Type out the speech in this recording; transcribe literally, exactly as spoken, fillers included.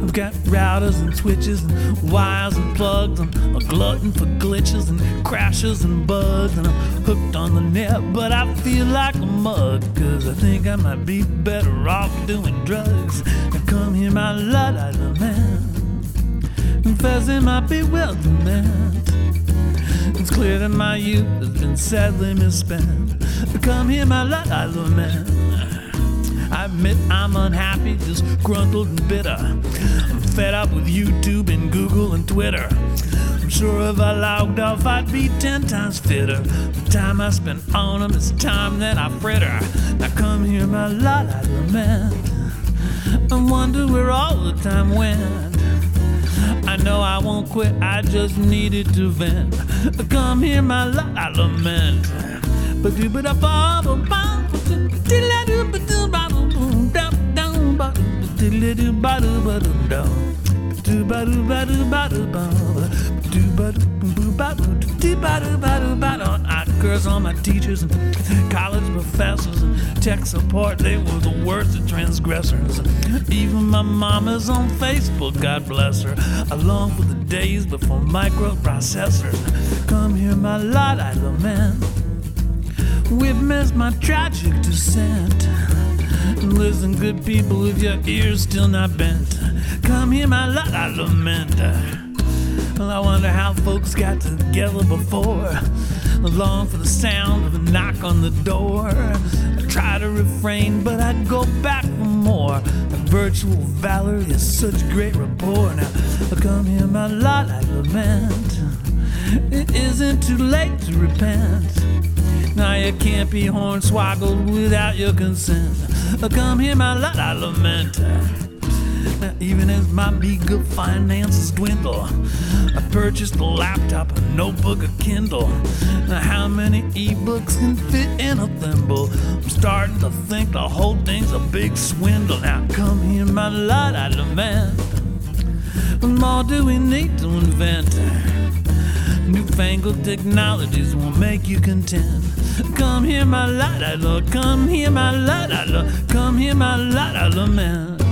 I've got routers and switches and wires and plugs. I'm a glutton for glitches and crashes and bugs. And I'm hooked on the net, but I feel like a mug, cause I think I might be better off doing drugs. Now come here, my Luddite man, confessing my bewilderment. It's clear that my youth has been sadly misspent. Come here, my Luddite man, I admit I'm unhappy, disgruntled and bitter. I'm fed up with YouTube and Google and Twitter. I'm sure if I logged off I'd be ten times fitter. The time I spend on them is time that I fritter. Now come here, my Luddite man, I wonder where all the time went. I know I won't quit, I just needed to vent. Come here, my Luddite lament. I curse on my teachers and college professors and tech support. They were the worst of transgressors. Even my mama's on Facebook, God bless her. I long for the days before microprocessors. Come here, my Luddite lament. We've missed my tragic descent. Listen, good people, if your ears still not bent, come here, my Luddite lament. Well, I wonder how folks got together before. I long for the sound of a knock on the door. I try to refrain, but I go back for more. The virtual valor is such great rapport. Now, come here, my Luddite lament. It isn't too late to repent. Now you can't be hornswoggled without your consent. Come here, my Luddite lament. Now, even as my meager finances dwindle, I purchased a laptop, a notebook, a Kindle. Now how many ebooks can fit in a thimble? I'm starting to think the whole thing's a big swindle. Now come here, my Luddite lament. What more do we need to invent? Newfangled technologies won't make you content. Come here, my Luddite, come here, my Luddite, come here, my Luddite lament.